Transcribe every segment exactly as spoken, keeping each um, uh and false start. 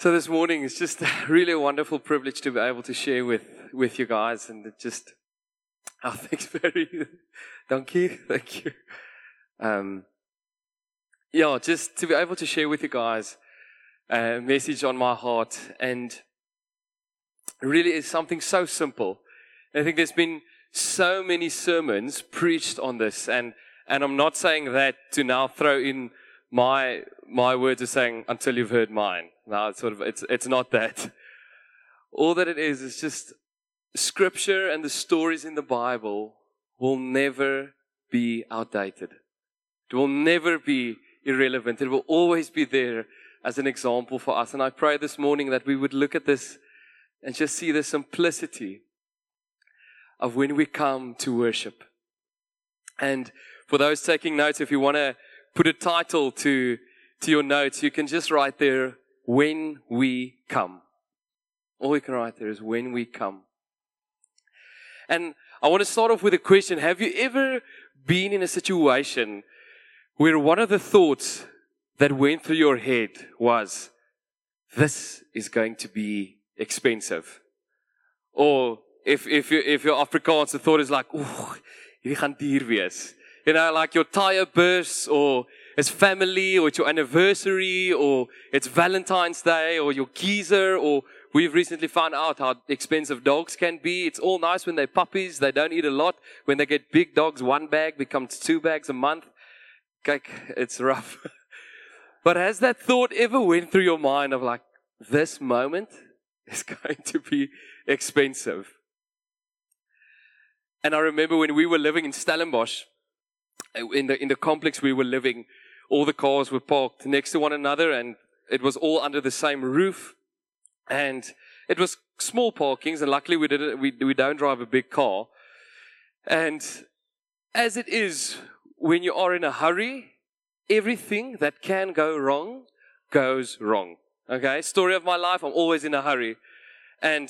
So this morning is just really a wonderful privilege to be able to share with, with you guys, and it just, oh, thanks very, thank you, thank you. Um, yeah, just to be able to share with you guys a message on my heart, and really it's something so simple. I think there's been so many sermons preached on this, and, and I'm not saying that to now throw in my my words of saying until you've heard mine. No, it's sort of it's it's not that. All that it is is just Scripture and the stories in the Bible will never be outdated. It will never be irrelevant. It will always be there as an example for us. And I pray this morning that we would look at this and just see the simplicity of when we come to worship. And for those taking notes, if you want to put a title to, to your notes, you can just write there, When We Come. All you can write there is When We Come. And I want to start off with a question. Have you ever been in a situation where one of the thoughts that went through your head was, this is going to be expensive? Or if if you if you're Afrikaans, the thought is like, oh, hierdie gaan duur wees. You know, like your tire bursts, or it's family, or it's your anniversary, or it's Valentine's Day, or your geezer, or we've recently found out how expensive dogs can be. It's all nice when they're puppies. They don't eat a lot. When they get big dogs, one bag becomes two bags a month. Kijk, it's rough. But has that thought ever went through your mind of like, this moment is going to be expensive? And I remember when we were living in Stellenbosch, in the in the complex we were living, all the cars were parked next to one another, and it was all under the same roof. And it was small parkings, and luckily we didn't we we don't drive a big car. And as it is, when you are in a hurry, everything that can go wrong goes wrong. Okay, story of my life. I'm always in a hurry, and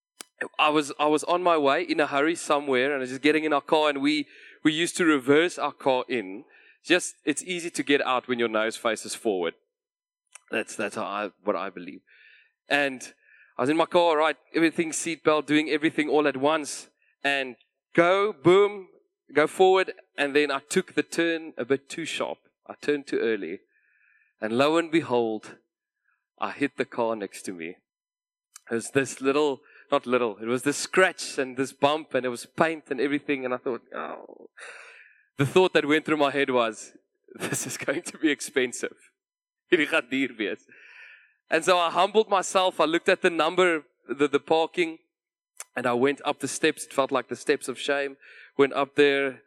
I was I was on my way in a hurry somewhere, and I was just getting in our car, and we we used to reverse our car in. Just it's easy to get out when your nose faces forward. That's that's how I, what I believe. And I was in my car, right, everything seatbelt, doing everything all at once, and go boom, go forward, and then I took the turn a bit too sharp. I turned too early, and lo and behold, I hit the car next to me. It was this little. Not little. It was this scratch and this bump, and it was paint and everything. And I thought, oh. The thought that went through my head was, this is going to be expensive. Hierdie gaan duur wees. And so I humbled myself. I looked at the number, the, the parking, and I went up the steps. It felt like the steps of shame. Went up there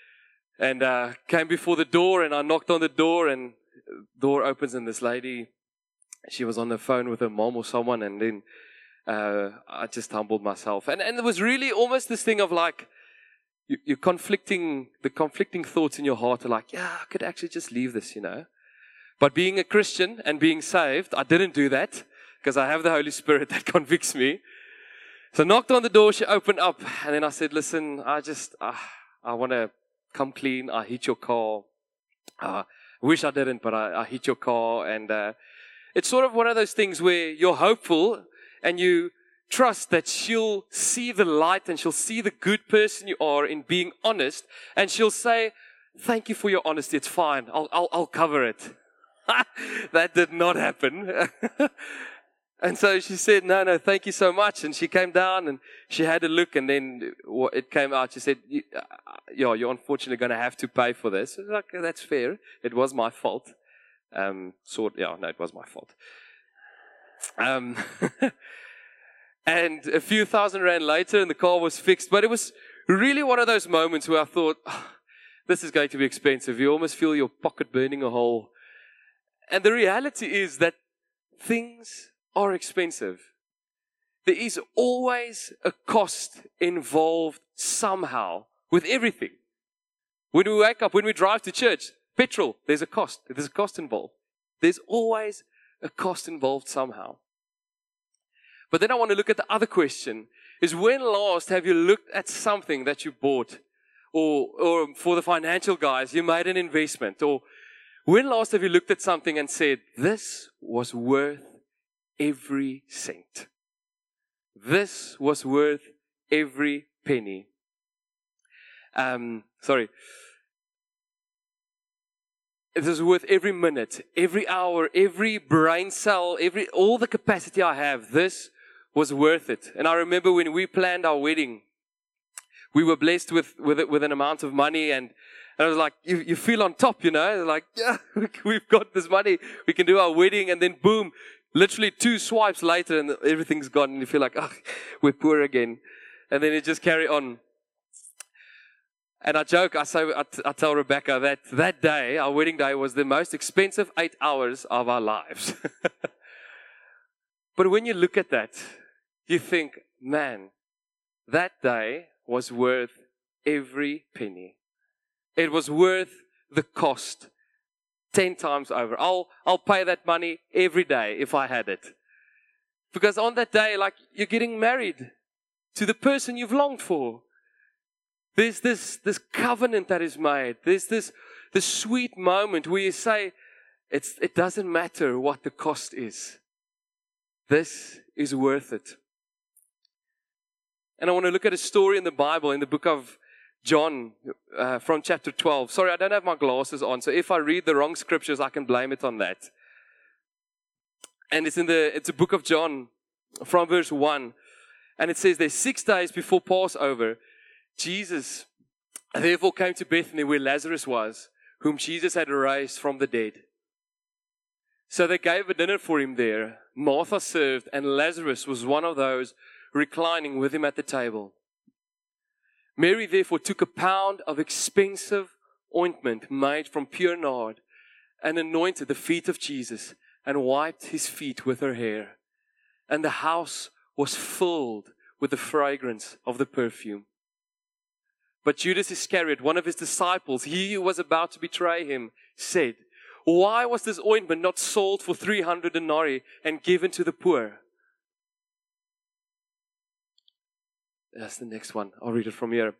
and uh, came before the door, and I knocked on the door, and the door opens, and this lady, she was on the phone with her mom or someone, and then Uh, I just humbled myself. And, and it was really almost this thing of like, you, you're conflicting, the conflicting thoughts in your heart are like, yeah, I could actually just leave this, you know. But being a Christian and being saved, I didn't do that because I have the Holy Spirit that convicts me. So I knocked on the door, she opened up, and then I said, listen, I just, uh, I want to come clean. I hit your car. Uh, I wish I didn't, but I, I hit your car. And uh, it's sort of one of those things where you're hopeful, and you trust that she'll see the light, and she'll see the good person you are in being honest. And she'll say, thank you for your honesty. It's fine. I'll, I'll, I'll cover it. That did not happen. And so she said, no, no, thank you so much. And she came down, and she had a look, and then it came out. She said, yeah, you're unfortunately going to have to pay for this. I was like, that's fair. It was my fault. Um, sort, yeah, no, it was my fault. Um, and a few thousand rand later, and the car was fixed. But it was really one of those moments where I thought, oh, this is going to be expensive. You almost feel your pocket burning a hole. And the reality is that things are expensive. There is always a cost involved somehow with everything. When we wake up, when we drive to church, petrol, there's a cost. There's a cost involved. There's always a cost involved somehow. But then I want to look at the other question, is when last have you looked at something that you bought, or or for the financial guys, you made an investment, or when last have you looked at something and said, this was worth every cent. This was worth every penny. Um, sorry. It was worth every minute, every hour, every brain cell, every all the capacity I have. This was worth it. And I remember when we planned our wedding, we were blessed with with, with an amount of money, and, and I was like, you, you feel on top, you know, like, yeah, we've got this money, we can do our wedding, and then boom, literally two swipes later, and everything's gone, and you feel like, oh, we're poor again, and then you just carry on. And I joke, I say, I, t- I tell Rebecca that that day, our wedding day, was the most expensive eight hours of our lives. But when you look at that, you think, man, that day was worth every penny. It was worth the cost ten times over. I'll, I'll pay that money every day if I had it. Because on that day, like, you're getting married to the person you've longed for. There's this, this covenant that is made. There's this, this sweet moment where you say, it's, it doesn't matter what the cost is. This is worth it. And I want to look at a story in the Bible, in the book of John, uh, from chapter twelve. Sorry, I don't have my glasses on, so if I read the wrong scriptures, I can blame it on that. And it's in the, it's a book of John, from verse one. And it says there's six days before Passover, Jesus therefore came to Bethany where Lazarus was, whom Jesus had raised from the dead. So they gave a dinner for him there. Martha served, and Lazarus was one of those reclining with him at the table. Mary therefore took a pound of expensive ointment made from pure nard and anointed the feet of Jesus and wiped his feet with her hair. And the house was filled with the fragrance of the perfume. But Judas Iscariot, one of his disciples, he who was about to betray him, said, why was this ointment not sold for three hundred denarii and given to the poor? That's the next one. I'll read it from here.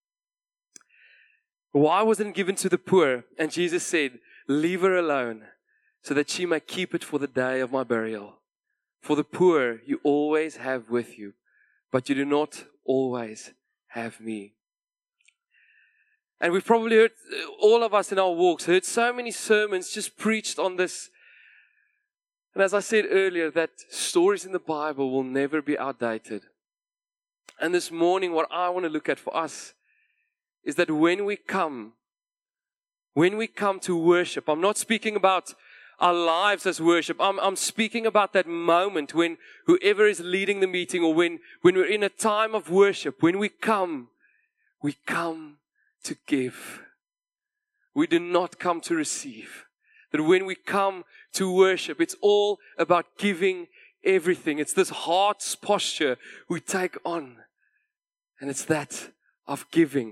Why wasn't it given to the poor? And Jesus said, leave her alone, so that she may keep it for the day of my burial. For the poor you always have with you, but you do not always have me. And we've probably heard, all of us in our walks, heard so many sermons just preached on this. And as I said earlier, that stories in the Bible will never be outdated. And this morning, what I want to look at for us is that when we come, when we come to worship, I'm not speaking about our lives as worship. I'm, I'm speaking about that moment when whoever is leading the meeting, or when, when we're in a time of worship, when we come, we come to give. We do not come to receive. That when we come to worship, it's all about giving everything. It's this heart's posture we take on. And it's that of giving.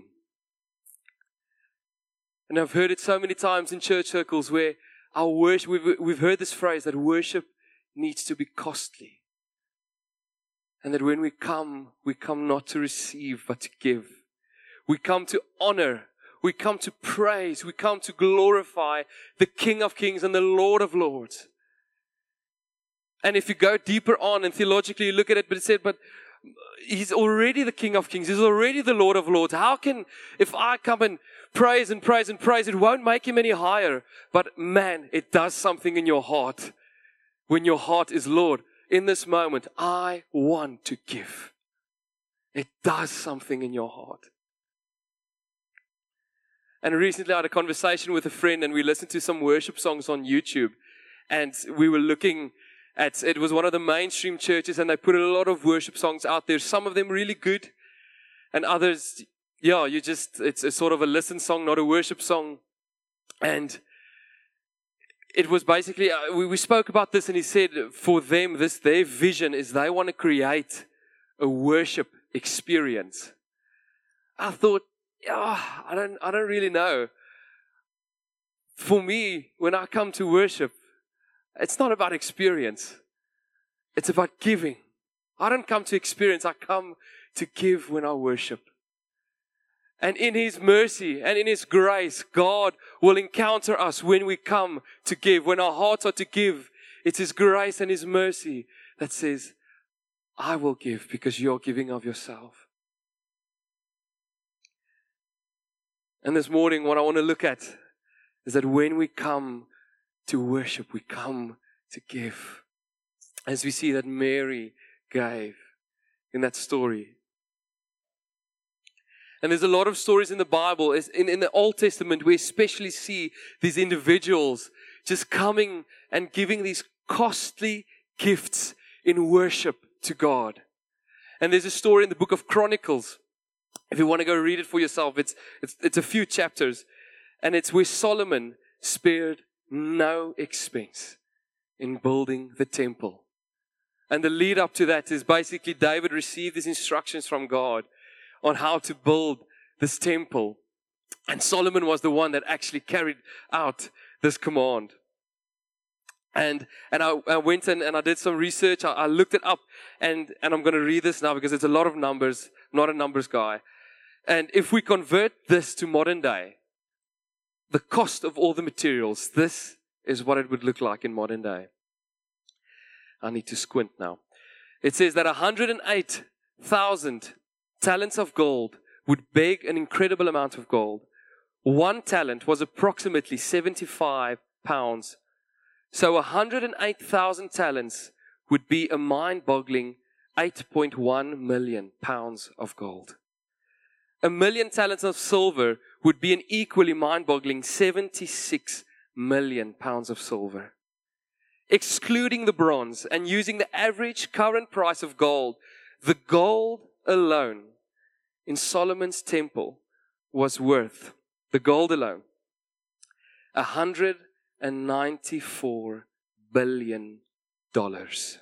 And I've heard it so many times in church circles where our worship, we've, we've heard this phrase that worship needs to be costly. And that when we come, we come not to receive, but to give. We come to honor. We come to praise. We come to glorify the King of Kings and the Lord of Lords. And if you go deeper on and theologically you look at it, but it said, but He's already the King of Kings. He's already the Lord of Lords. How can, if I come and praise and praise and praise, it won't make Him any higher. But man, it does something in your heart. When your heart is, Lord, in this moment, I want to give. It does something in your heart. And recently I had a conversation with a friend, and we listened to some worship songs on YouTube. And we were looking at, it was one of the mainstream churches, and they put a lot of worship songs out there. Some of them really good, and others, yeah, you just, it's a sort of a listen song, not a worship song. And it was basically, uh, we, we spoke about this, and he said for them, this, their vision is they want to create a worship experience. I thought, yeah, I don't, I don't really know. For me, when I come to worship, it's not about experience. It's about giving. I don't come to experience. I come to give when I worship. And in His mercy and in His grace, God will encounter us when we come to give. When our hearts are to give It's His grace and His mercy that says, I will give because you're giving of yourself. And this morning, what I want to look at is that when we come to worship, we come to give. As we see that Mary gave in that story. And there's a lot of stories in the Bible, in, in the Old Testament, we especially see these individuals just coming and giving these costly gifts in worship to God. And there's a story in the book of Chronicles. If you want to go read it for yourself, it's, it's, it's a few chapters. And it's where Solomon spared no expense in building the temple. And the lead up to that is basically David received these instructions from God on how to build this temple. And Solomon was the one that actually carried out this command. And and I, I went in and I did some research. I, I looked it up. And, and I'm going to read this now because it's a lot of numbers. I'm not a numbers guy. And if we convert this to modern day, the cost of all the materials, this is what it would look like in modern day. I need to squint now. It says that one hundred eight thousand talents of gold would beg an incredible amount of gold. One talent was approximately seventy-five pounds. So one hundred eight thousand talents would be a mind-boggling eight point one million pounds of gold. A million talents of silver would be an equally mind-boggling seventy-six million pounds of silver. Excluding the bronze and using the average current price of gold, the gold alone in Solomon's temple was worth, the gold alone, one hundred ninety-four billion dollars.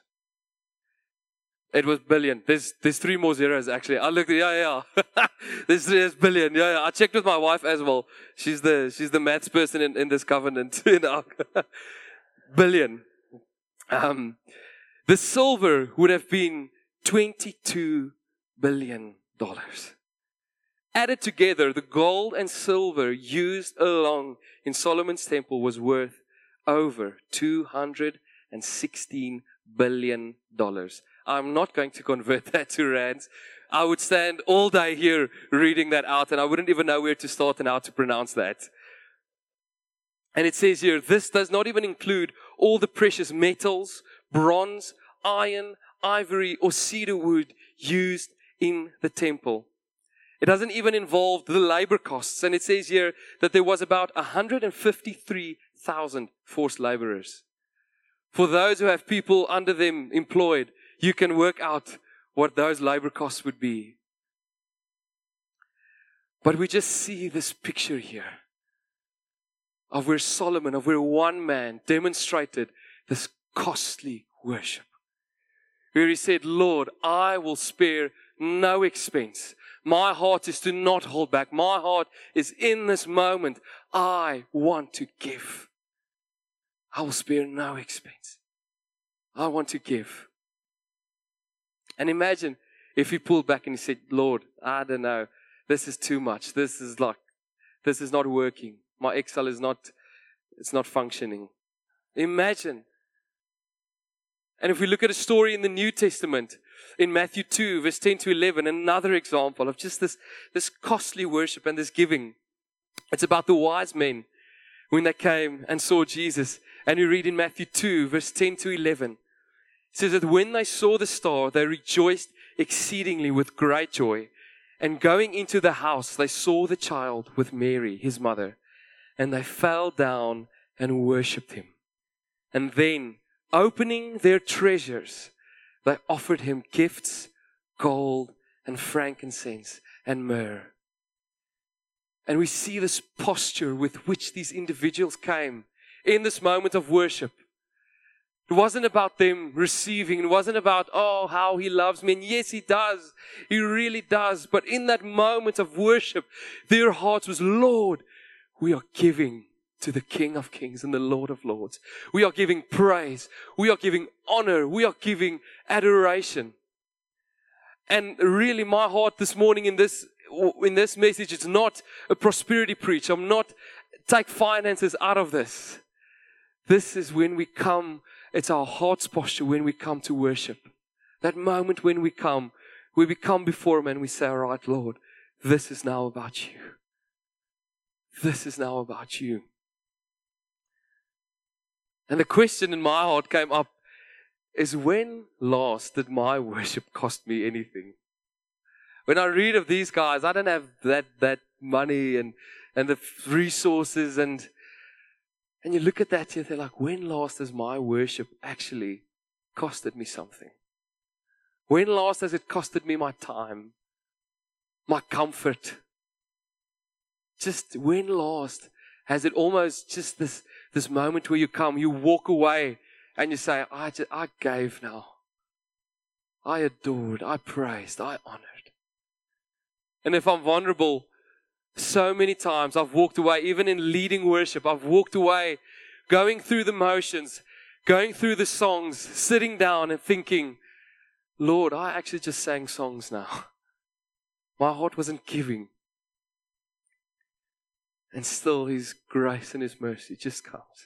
It was billion. There's there's three more zeros actually. I looked, yeah, yeah. there's, there's billion. Yeah, yeah. I checked with my wife as well. She's the she's the maths person in, in this covenant. You know, billion. Um, the silver would have been twenty-two billion dollars. Added together, the gold and silver used along in Solomon's temple was worth over two hundred sixteen billion dollars. I'm not going to convert that to rands. I would stand all day here reading that out and I wouldn't even know where to start and how to pronounce that. And it says here, this does not even include all the precious metals, bronze, iron, ivory, or cedar wood used in the temple. It doesn't even involve the labor costs. And it says here that there was about one hundred fifty-three thousand forced laborers. For those who have people under them employed, you can work out what those labor costs would be. But we just see this picture here of where Solomon, of where one man demonstrated this costly worship. Where he said, Lord, I will spare no expense. My heart is to not hold back. My heart is in this moment. I want to give. I will spare no expense. I want to give. And imagine if he pulled back and he said, Lord, I don't know. This is too much. This is like, this is not working. My Excel is not, it's not functioning. Imagine. And if we look at a story in the New Testament, in Matthew two, verse ten to eleven, another example of just this, this costly worship and this giving. It's about the wise men when they came and saw Jesus. And we read in Matthew two, verse ten to eleven. It says that when they saw the star, they rejoiced exceedingly with great joy. And going into the house, they saw the child with Mary, his mother. And they fell down and worshipped him. And then, opening their treasures, they offered him gifts, gold and frankincense and myrrh. And we see this posture with which these individuals came in this moment of worship. It wasn't about them receiving. It wasn't about, oh, how he loves me. And yes, he does. He really does. But in that moment of worship, their hearts was, Lord, we are giving to the King of Kings and the Lord of Lords. We are giving praise. We are giving honor. We are giving adoration. And really, my heart this morning in this in this message, it's not a prosperity preach. I'm not take finances out of this. This is when we come it's our heart's posture when we come to worship. That moment when we come, we come before Him and we say, all right, Lord, this is now about You. This is now about You. And the question in my heart came up is, when last did my worship cost me anything? When I read of these guys, I don't have that that money and, and the resources, and and you look at that and they're like, when last has my worship actually costed me something? When last has it costed me my time, my comfort? Just when last has it almost just this, this moment where you come, you walk away and you say, I, just, I gave now. I adored, I praised, I honored. And if I'm vulnerable, so many times I've walked away, even in leading worship, I've walked away, going through the motions, going through the songs, sitting down and thinking, Lord, I actually just sang songs now. My heart wasn't giving. And still His grace and His mercy just comes.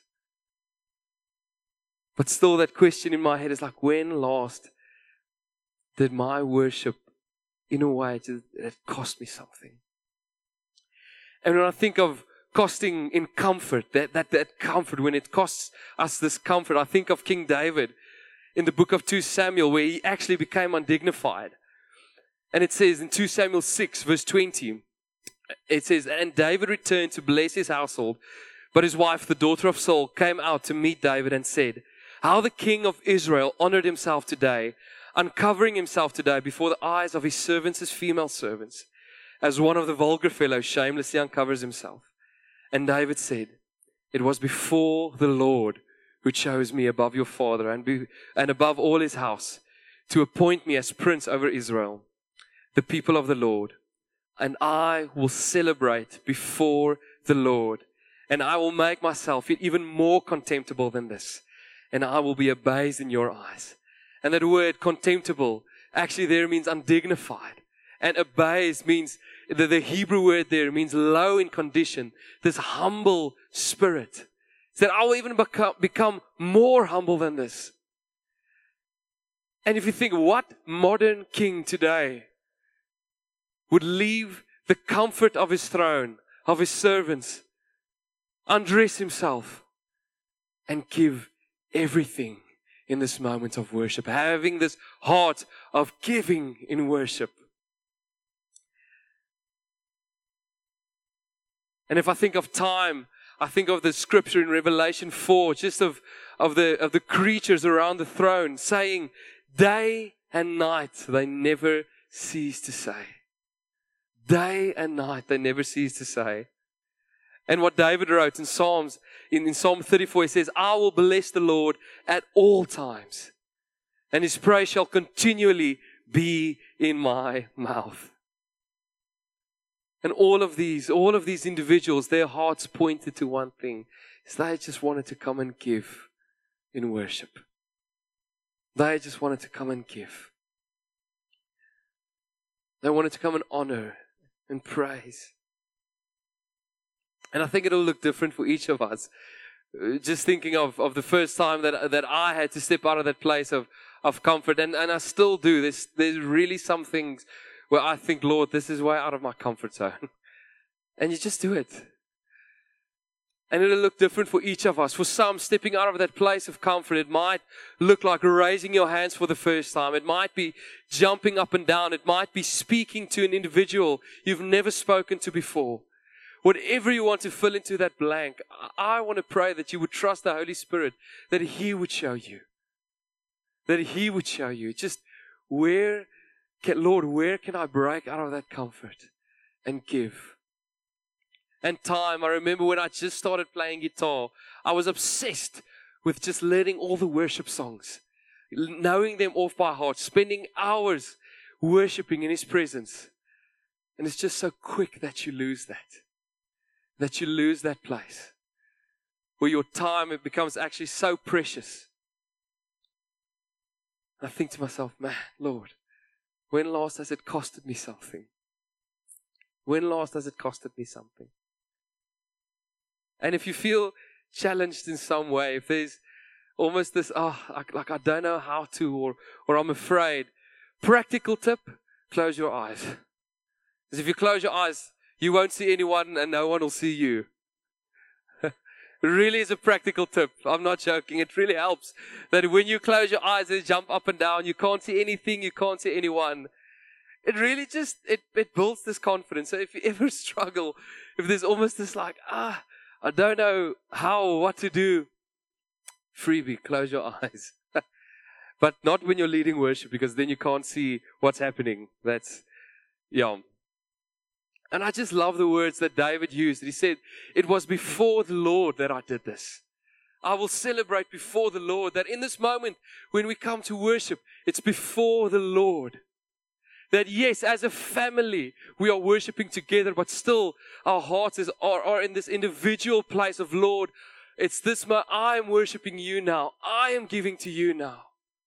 But still that question in my head is like, when last did my worship, in a way, it cost me something? And when I think of costing in comfort, that, that, that comfort, when it costs us this comfort, I think of King David in the book of Second Samuel, where he actually became undignified. And it says in Second Samuel six, verse twenty, it says, and David returned to bless his household, but his wife, the daughter of Saul, came out to meet David and said, how the king of Israel honored himself today, uncovering himself today before the eyes of his servants, his female servants, as one of the vulgar fellows shamelessly uncovers himself. And David said, it was before the Lord who chose me above your father and, be, and above all his house to appoint me as prince over Israel, the people of the Lord. And I will celebrate before the Lord, and I will make myself even more contemptible than this, and I will be abased in your eyes. And that word contemptible actually there means undignified. And abased means, the, the Hebrew word there means low in condition. This humble spirit. That I will even become, become more humble than this. And if you think, what modern king today would leave the comfort of his throne, of his servants, undress himself, and give everything in this moment of worship, having this heart of giving in worship? And if I think of time, I think of the scripture in Revelation four, just of, of the of the creatures around the throne saying, day and night they never cease to say. Day and night they never cease to say. And what David wrote in Psalms, in, in Psalm thirty-four, he says, I will bless the Lord at all times, and His praise shall continually be in my mouth. And all of these, all of these individuals, their hearts pointed to one thing, is they just wanted to come and give in worship. They just wanted to come and give. They wanted to come and honor and praise. And I think it'll look different for each of us. Just thinking of, of the first time that that I had to step out of that place of, of comfort, and, and I still do. There's, there's really some things where I think, Lord, this is way out of my comfort zone. And you just do it. And it'll look different for each of us. For some, stepping out of that place of comfort, it might look like raising your hands for the first time. It might be jumping up and down. It might be speaking to an individual you've never spoken to before. Whatever you want to fill into that blank, I want to pray that you would trust the Holy Spirit, that He would show you. That He would show you. Just where can, Lord, where can I break out of that comfort and give? And time, I remember when I just started playing guitar, I was obsessed with just learning all the worship songs, knowing them off by heart, spending hours worshiping in His presence. And it's just so quick that you lose that. That you lose that place where your time, it becomes actually so precious. I think to myself, man, Lord, when last has it costed me something? When last has it costed me something? And if you feel challenged in some way, if there's, Almost this, oh, like, like I don't know how to, or, or I'm afraid. Practical tip, close your eyes. Because if you close your eyes, you won't see anyone and no one will see you. It really is a practical tip. I'm not joking. It really helps that when you close your eyes, they jump up and down. You can't see anything. You can't see anyone. It really just, it, it builds this confidence. So if you ever struggle, if there's almost this like, ah, I don't know how or what to do, freebie, close your eyes. But not when you're leading worship, because then you can't see what's happening. That's, yeah. And I just love the words that David used. He said, it was before the Lord that I did this. I will celebrate before the Lord. That in this moment, when we come to worship, it's before the Lord. That yes, as a family, we are worshiping together, but still our hearts is, are, are in this individual place of, Lord, it's this, I am worshiping you now. I am giving to you now.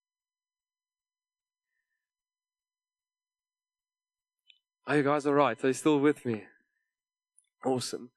Are you guys all right? Are you still with me? Awesome.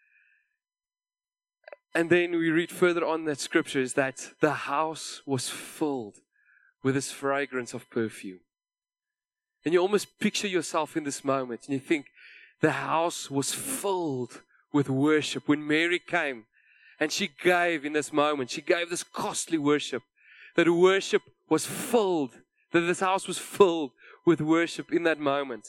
And then we read further on that scripture is that the house was filled with this fragrance of perfume. And you almost picture yourself in this moment and you think the house was filled with worship. When Mary came and she gave in this moment, she gave this costly worship, that worship was filled, that this house was filled with worship in that moment.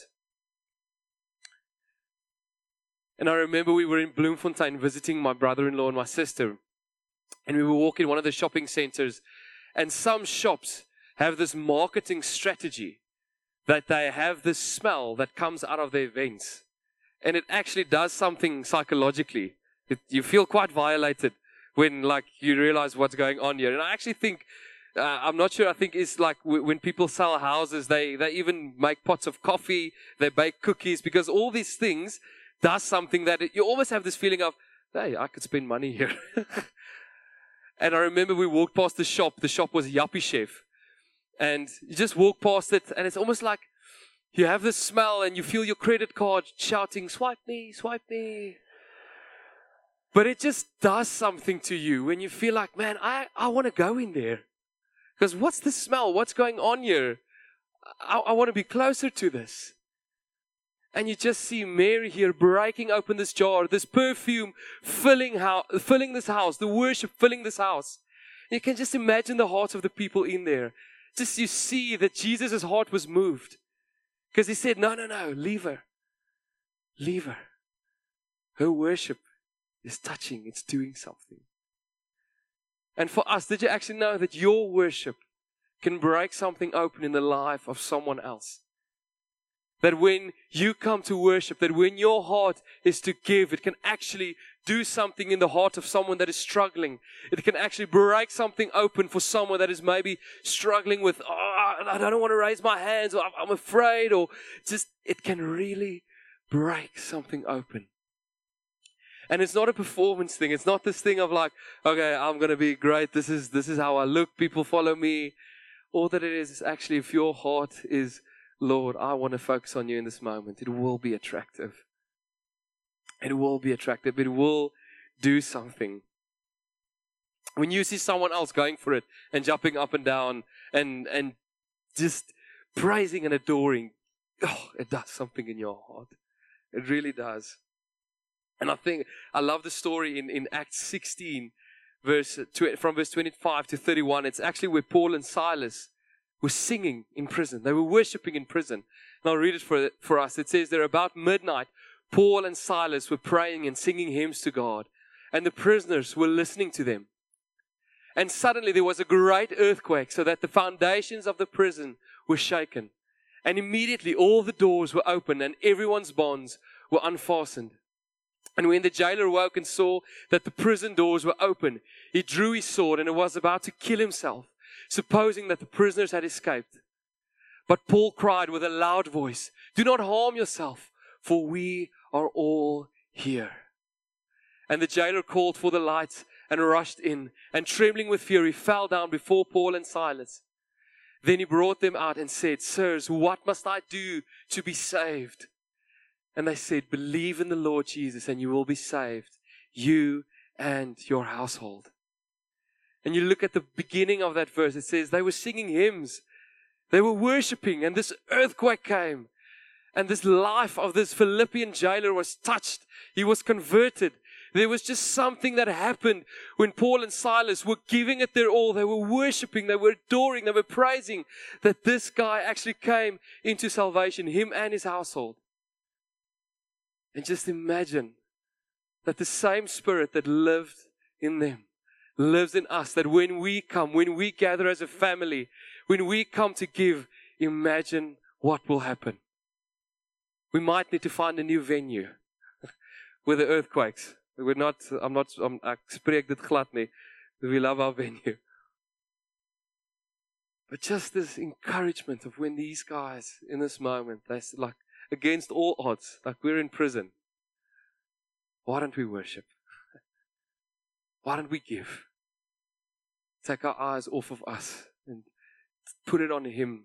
And I remember we were in Bloemfontein visiting my brother-in-law and my sister. And we were walking in one of the shopping centers. And some shops have this marketing strategy that they have this smell that comes out of their vents. And it actually does something psychologically. It, you feel quite violated when like you realize what's going on here. And I actually think, uh, I'm not sure, I think it's like w- when people sell houses, they, they even make pots of coffee, they bake cookies, because all these things does something that it, you almost have this feeling of, hey, I could spend money here. And I remember we walked past the shop. The shop was Yuppie Chef. And you just walk past it, and it's almost like you have this smell, and you feel your credit card shouting, swipe me, swipe me. But it just does something to you when you feel like, man, I, I want to go in there. Because what's the smell? What's going on here? I, I want to be closer to this. And you just see Mary here breaking open this jar, this perfume filling, how, filling this house, the worship filling this house. And you can just imagine the hearts of the people in there. Just you see that Jesus' heart was moved. Because he said, no, no, no, leave her. Leave her. Her worship is touching, it's doing something. And for us, did you actually know that your worship can break something open in the life of someone else? That when you come to worship, that when your heart is to give, it can actually do something in the heart of someone that is struggling. It can actually break something open for someone that is maybe struggling with, oh, I don't want to raise my hands, or I'm afraid, or just, it can really break something open. And it's not a performance thing. It's not this thing of like, okay, I'm going to be great. This is, this is how I look. People follow me. All that it is is actually if your heart is, Lord, I want to focus on you in this moment. It will be attractive. It will be attractive. It will do something. When you see someone else going for it and jumping up and down and, and just praising and adoring, oh, it does something in your heart. It really does. And I think, I love the story in, in Acts sixteen, verse from verse twenty-five to thirty-one. It's actually where Paul and Silas were singing in prison. They were worshiping in prison. And I'll read it for, for us. It says there, about midnight, Paul and Silas were praying and singing hymns to God. And the prisoners were listening to them. And suddenly there was a great earthquake, so that the foundations of the prison were shaken. And immediately all the doors were opened and everyone's bonds were unfastened. And when the jailer woke and saw that the prison doors were open, he drew his sword and was about to kill himself, supposing that the prisoners had escaped. But Paul cried with a loud voice, "Do not harm yourself, for we are all here." And the jailer called for the lights and rushed in, and trembling with fear, he fell down before Paul and Silas. Then he brought them out and said, "Sirs, what must I do to be saved?" And they said, "Believe in the Lord Jesus and you will be saved, you and your household." And you look at the beginning of that verse, it says they were singing hymns. They were worshiping, and this earthquake came. And this life of this Philippian jailer was touched. He was converted. There was just something that happened when Paul and Silas were giving it their all. They were worshiping, they were adoring, they were praising, that this guy actually came into salvation, him and his household. And just imagine that the same Spirit that lived in them lives in us. That when we come, when we gather as a family, when we come to give, imagine what will happen. We might need to find a new venue with the earthquakes. We're not, I'm not, I'm, ek spreek dit glad nie. We love our venue. But just this encouragement of when these guys in this moment, they're like against all odds, like we're in prison. Why don't we worship? Why don't we give? Take our eyes off of us and put it on Him.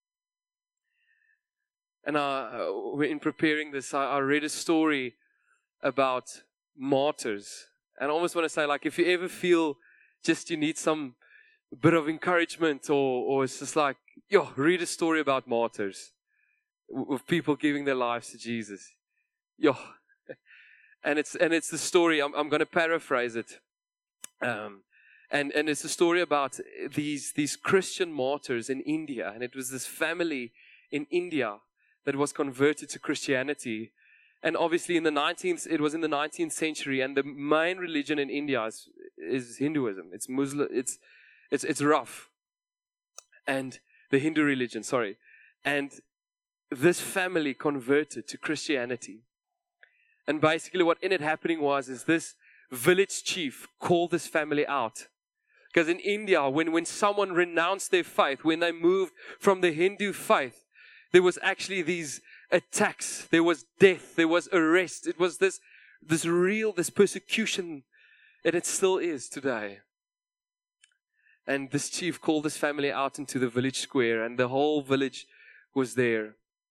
And I, in preparing this, I, I read a story about martyrs. And I almost want to say, like, if you ever feel just you need some bit of encouragement, or, or it's just like, yo, read a story about martyrs, of people giving their lives to Jesus. Yo. And it's, and it's the story, I'm, I'm going to paraphrase it. Um, and, and it's a story about these, these Christian martyrs in India. And it was this family in India that was converted to Christianity. And obviously in the nineteenth, it was in the nineteenth century, and the main religion in India is, is Hinduism. It's Muslim, it's, it's, it's rough. And the Hindu religion, sorry. And this family converted to Christianity. And basically what ended happening was, is this village chief called this family out. Because in India, when, when someone renounced their faith, when they moved from the Hindu faith, there was actually these attacks, there was death, there was arrest. It was this, this real, this persecution, and it still is today. And this chief called this family out into the village square, and the whole village was there.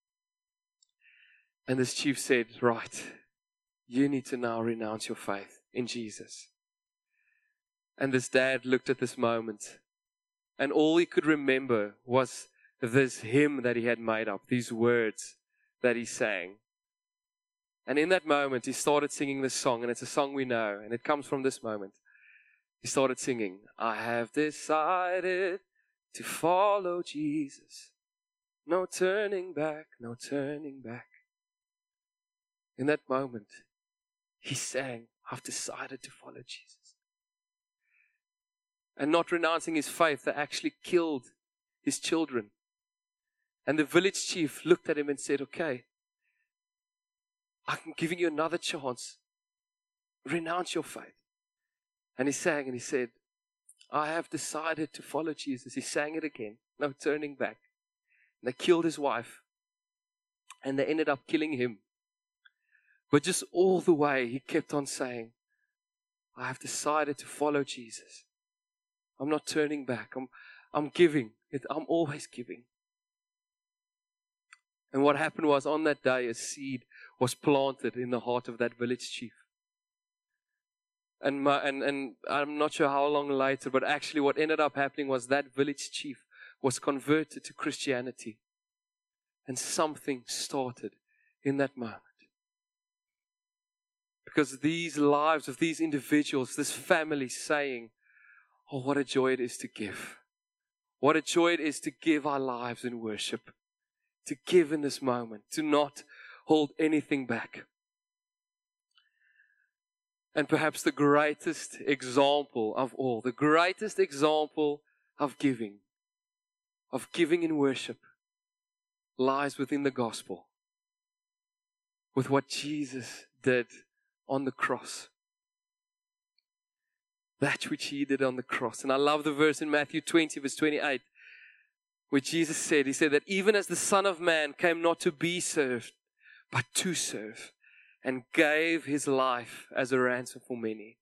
And this chief said, right, you need to now renounce your faith in Jesus. And this dad looked at this moment, and all he could remember was this hymn that he had made up, these words that he sang. And in that moment, he started singing this song, and it's a song we know, and it comes from this moment. He started singing, I have decided to follow Jesus. No turning back, no turning back. In that moment, he sang, I've decided to follow Jesus. And not renouncing his faith, they actually killed his children. And the village chief looked at him and said, okay, I'm giving you another chance. Renounce your faith. And he sang and he said, I have decided to follow Jesus. He sang it again. No turning back. And they killed his wife. And they ended up killing him. But just all the way, he kept on saying, I have decided to follow Jesus. I'm not turning back. I'm, I'm giving. I'm always giving. And what happened was, on that day, a seed was planted in the heart of that village chief. And, my, and, and I'm not sure how long later, but actually what ended up happening was that village chief was converted to Christianity. And something started in that moment. Because these lives of these individuals, this family saying, oh, what a joy it is to give. What a joy it is to give our lives in worship. To give in this moment. To not hold anything back. And perhaps the greatest example of all, the greatest example of giving, of giving in worship, lies within the gospel. With what Jesus did on the cross. That which He did on the cross. And I love the verse in Matthew twenty, verse twenty-eight, where Jesus said, He said that even as the Son of Man came not to be served, but to serve, and gave His life as a ransom for many.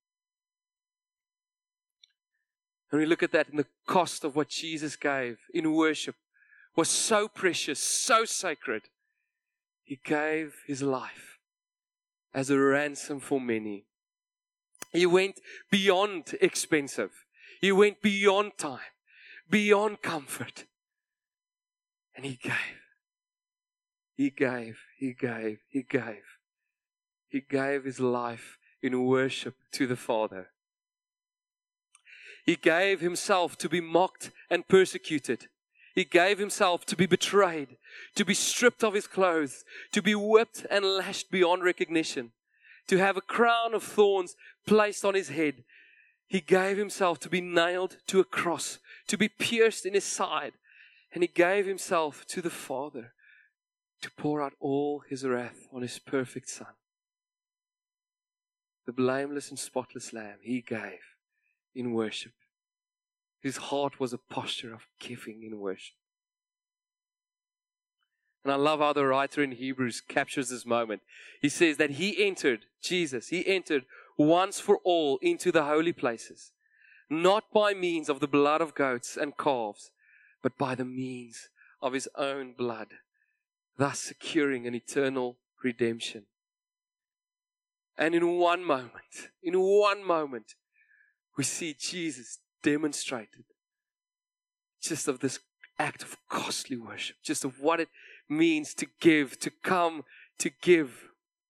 And we look at that, in the cost of what Jesus gave in worship was so precious, so sacred. He gave His life as a ransom for many. He went beyond expensive. He went beyond time, beyond comfort. And He gave. He gave, He gave, He gave. He gave His life in worship to the Father. He gave Himself to be mocked and persecuted. He gave Himself to be betrayed, to be stripped of His clothes, to be whipped and lashed beyond recognition, to have a crown of thorns placed on His head. He gave Himself to be nailed to a cross, to be pierced in His side. And He gave Himself to the Father to pour out all His wrath on His perfect Son. The blameless and spotless Lamb He gave in worship. His heart was a posture of giving in worship. And I love how the writer in Hebrews captures this moment. He says that He entered, Jesus, He entered once for all into the holy places, not by means of the blood of goats and calves, but by the means of His own blood, thus securing an eternal redemption. And in one moment, in one moment, we see Jesus demonstrated just of this act of costly worship, just of what it means to give, to come to give.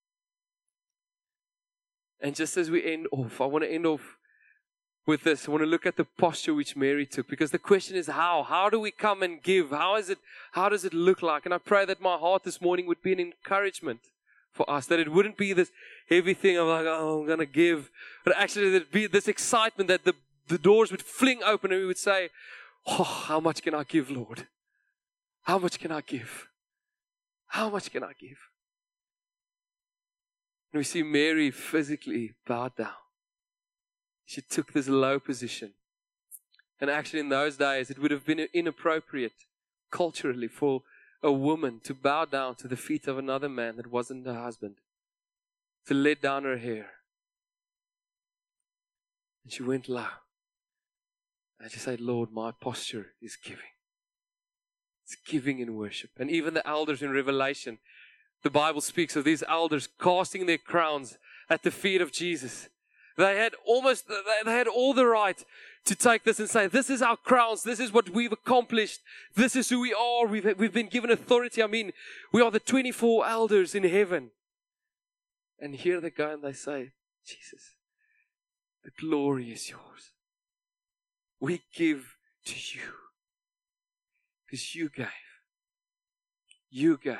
And just as we end off, I want to end off with this. I want to look at the posture which Mary took, because the question is how? How do we come and give? How is it? How does it look like? And I pray that my heart this morning would be an encouragement for us, that it wouldn't be this heavy thing of like, oh, I'm going to give, but actually there'd be this excitement that the, the doors would fling open and we would say, oh, how much can I give, Lord? How much can I give? How much can I give? And we see Mary physically bowed down. She took this low position. And actually in those days, it would have been inappropriate culturally for a woman to bow down to the feet of another man that wasn't her husband, to let down her hair. And she went low. And she said, Lord, my posture is giving. It's giving in worship. And even the elders in Revelation, the Bible speaks of these elders casting their crowns at the feet of Jesus. They had almost, they had all the right to take this and say, this is our crowns, this is what we've accomplished, this is who we are, we've, we've been given authority. I mean, we are the twenty-four elders in heaven. And here they go and they say, Jesus, the glory is yours. We give to you because you gave. You gave.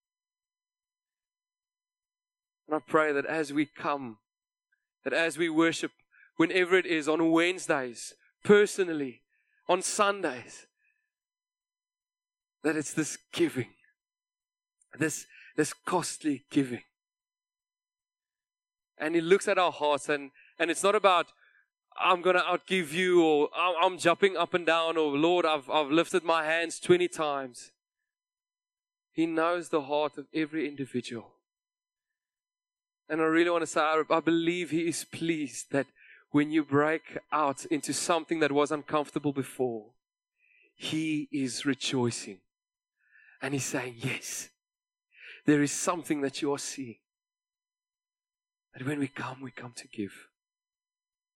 And I pray that as we come, that as we worship, whenever it is, on Wednesdays, personally, on Sundays, that it's this giving, this, this costly giving. And He looks at our hearts, and, and it's not about, I'm going to outgive you, or I'm, I'm jumping up and down, or Lord, I've, I've lifted my hands twenty times. He knows the heart of every individual. And I really want to say, I, I believe He is pleased that when you break out into something that was uncomfortable before, He is rejoicing. And He's saying, yes, there is something that you are seeing. That when we come, we come to give.